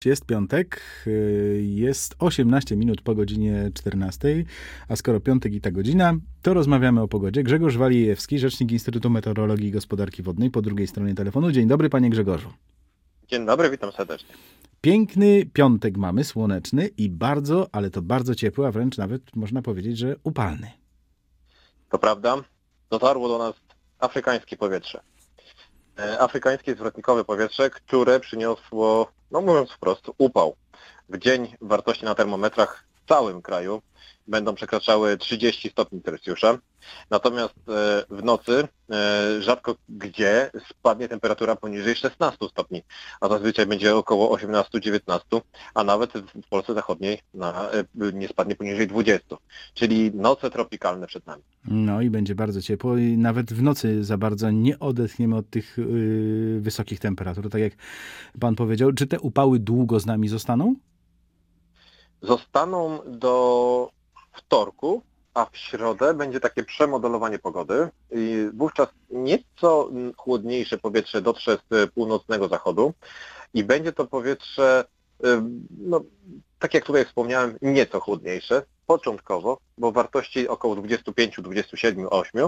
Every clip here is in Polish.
Jest piątek, jest 18 minut po godzinie 14, a skoro piątek i ta godzina, to rozmawiamy o pogodzie. Grzegorz Walijewski, rzecznik Instytutu Meteorologii i Gospodarki Wodnej, po drugiej stronie telefonu. Dzień dobry, panie Grzegorzu. Dzień dobry, witam serdecznie. Piękny piątek mamy, słoneczny i bardzo, ale to bardzo ciepły, a wręcz nawet można powiedzieć, że upalny. To prawda, dotarło do nas afrykańskie powietrze. Afrykańskie zwrotnikowe powietrze, które przyniosło, mówiąc wprost, upał. W dzień wartości na termometrach w całym kraju będą przekraczały 30 stopni Celsjusza. Natomiast w nocy rzadko gdzie spadnie temperatura poniżej 16 stopni, a zazwyczaj będzie około 18-19, a nawet w Polsce Zachodniej nie spadnie poniżej 20. Czyli noce tropikalne przed nami. No i będzie bardzo ciepło i nawet w nocy za bardzo nie odetchniemy od tych wysokich temperatur. Tak jak pan powiedział, czy te upały długo z nami zostaną? Zostaną do wtorku, a w środę będzie takie przemodelowanie pogody i wówczas nieco chłodniejsze powietrze dotrze z północnego zachodu i będzie to powietrze, tak jak tutaj wspomniałem, nieco chłodniejsze, początkowo, bo wartości około 25, 27, 8,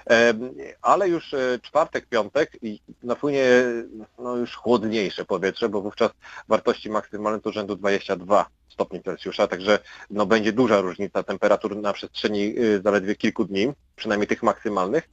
ale już czwartek, piątek napłynie już chłodniejsze powietrze, bo wówczas wartości maksymalne to rzędu 22 stopni Celsjusza, także będzie duża różnica temperatur na przestrzeni zaledwie kilku dni, przynajmniej tych maksymalnych.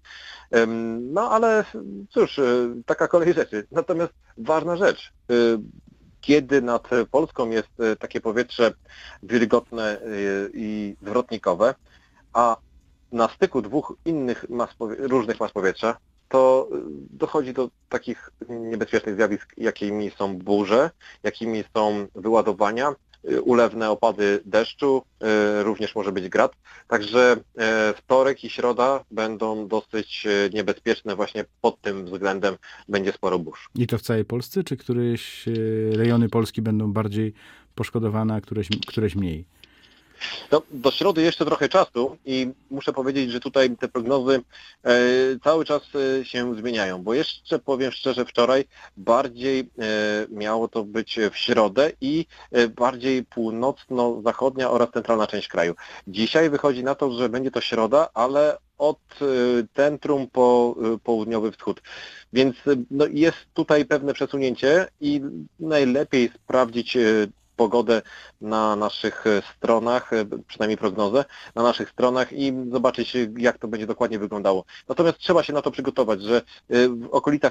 Ale cóż, taka kolej rzeczy. Natomiast ważna rzecz, kiedy nad Polską jest takie powietrze wilgotne i zwrotnikowe, a na styku dwóch innych różnych mas powietrza, to dochodzi do takich niebezpiecznych zjawisk, jakimi są burze, jakimi są wyładowania, ulewne opady deszczu, również może być grad. Także wtorek i środa będą dosyć niebezpieczne właśnie pod tym względem, będzie sporo burz. I to w całej Polsce, czy któreś rejony Polski będą bardziej poszkodowane, a któreś mniej? Do środy jeszcze trochę czasu i muszę powiedzieć, że tutaj te prognozy cały czas się zmieniają, bo jeszcze powiem szczerze, wczoraj bardziej miało to być w środę i bardziej północno-zachodnia oraz centralna część kraju. Dzisiaj wychodzi na to, że będzie to środa, ale od centrum po południowy wschód. Więc jest tutaj pewne przesunięcie i najlepiej sprawdzić pogodę na naszych stronach, przynajmniej prognozę, na naszych stronach i zobaczyć, jak to będzie dokładnie wyglądało. Natomiast trzeba się na to przygotować, że w okolicach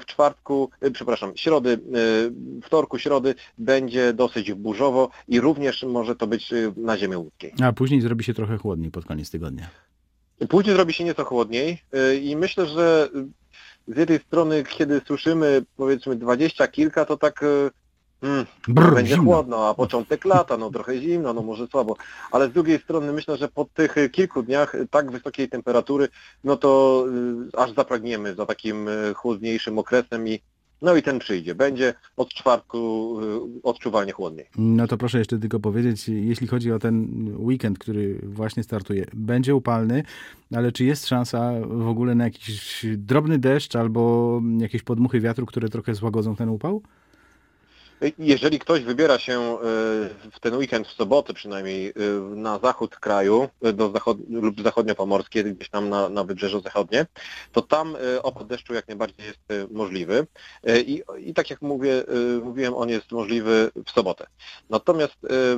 środy, wtorku, środy będzie dosyć burzowo i również może to być na ziemi łódzkiej. A później zrobi się trochę chłodniej pod koniec tygodnia. Później zrobi się nieco chłodniej i myślę, że z jednej strony, kiedy słyszymy powiedzmy 20 kilka, to tak będzie zimno. chłodno, a początek lata, trochę zimno, może słabo. Ale z drugiej strony myślę, że po tych kilku dniach tak wysokiej temperatury, to aż zapragniemy za takim chłodniejszym okresem i ten przyjdzie. Będzie od czwartku odczuwalnie chłodniej. No to proszę jeszcze tylko powiedzieć, jeśli chodzi o ten weekend, który właśnie startuje, będzie upalny, ale czy jest szansa w ogóle na jakiś drobny deszcz albo jakieś podmuchy wiatru, które trochę złagodzą ten upał? Jeżeli ktoś wybiera się w ten weekend, w sobotę przynajmniej, na zachód kraju, lub zachodniopomorskie, gdzieś tam na wybrzeżu zachodnie, to tam opad deszczu jak najbardziej jest możliwy. I tak jak mówiłem, on jest możliwy w sobotę. Natomiast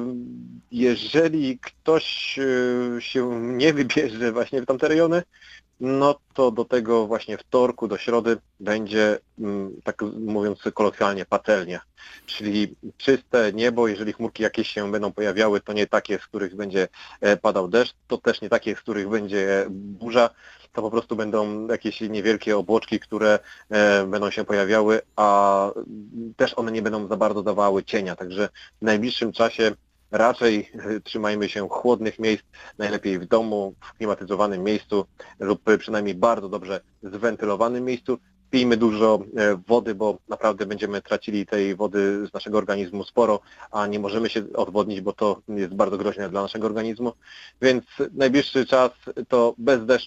jeżeli ktoś się nie wybierze właśnie w tamte rejony, to do tego właśnie wtorku, do środy będzie, tak mówiąc kolokwialnie, patelnia. Czyli czyste niebo, jeżeli chmurki jakieś się będą pojawiały, to nie takie, z których będzie padał deszcz, to też nie takie, z których będzie burza, to po prostu będą jakieś niewielkie obłoczki, które będą się pojawiały, a też one nie będą za bardzo dawały cienia. Także w najbliższym czasie raczej trzymajmy się chłodnych miejsc, najlepiej w domu, w klimatyzowanym miejscu lub przynajmniej bardzo dobrze zwentylowanym miejscu. Pijmy dużo wody, bo naprawdę będziemy tracili tej wody z naszego organizmu sporo, a nie możemy się odwodnić, bo to jest bardzo groźne dla naszego organizmu. Więc najbliższy czas to bez deszczu,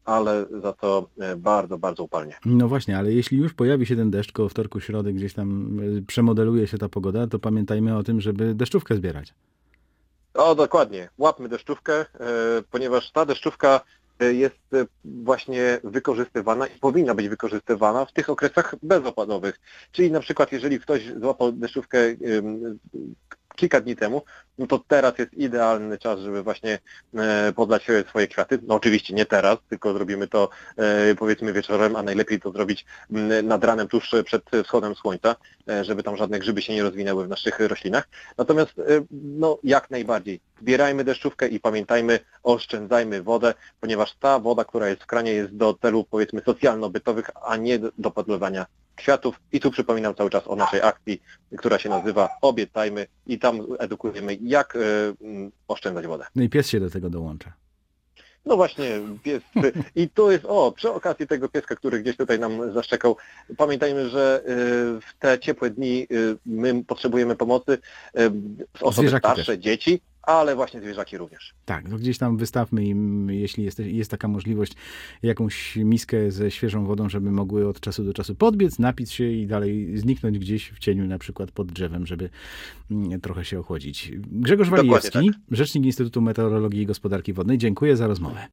ale za to bardzo, bardzo upalnie. No właśnie, ale jeśli już pojawi się ten deszcz koło wtorku, środy, gdzieś tam przemodeluje się ta pogoda, to pamiętajmy o tym, żeby deszczówkę zbierać. O, dokładnie. Łapmy deszczówkę, ponieważ ta deszczówka jest właśnie wykorzystywana i powinna być wykorzystywana w tych okresach bezopadowych. Czyli na przykład jeżeli ktoś złapał deszczówkę kilka dni temu, no to teraz jest idealny czas, żeby właśnie podlać swoje kwiaty. No oczywiście nie teraz, tylko zrobimy to powiedzmy wieczorem, a najlepiej to zrobić nad ranem tuż przed wschodem słońca, żeby tam żadne grzyby się nie rozwinęły w naszych roślinach. Natomiast no jak najbardziej zbierajmy deszczówkę i pamiętajmy, oszczędzajmy wodę, ponieważ ta woda, która jest w kranie, jest do celów powiedzmy socjalno-bytowych, a nie do podlewania kwiatów. I tu przypominam cały czas o naszej akcji, która się nazywa Obietajmy i tam edukujemy, jak oszczędzać wodę. No i pies się do tego dołącza. No właśnie, pies. I tu jest, przy okazji tego pieska, który gdzieś tutaj nam zaszczekał, pamiętajmy, że w te ciepłe dni my potrzebujemy pomocy, osoby Zwierzaki starsze, też. dzieci, ale właśnie zwierzaki również. Tak, no gdzieś tam wystawmy im, jeśli jest taka możliwość, jakąś miskę ze świeżą wodą, żeby mogły od czasu do czasu podbiec, napić się i dalej zniknąć gdzieś w cieniu, na przykład pod drzewem, żeby trochę się ochłodzić. Grzegorz Walijewski, Dokładnie tak. rzecznik Instytutu Meteorologii i Gospodarki Wodnej, dziękuję za rozmowę.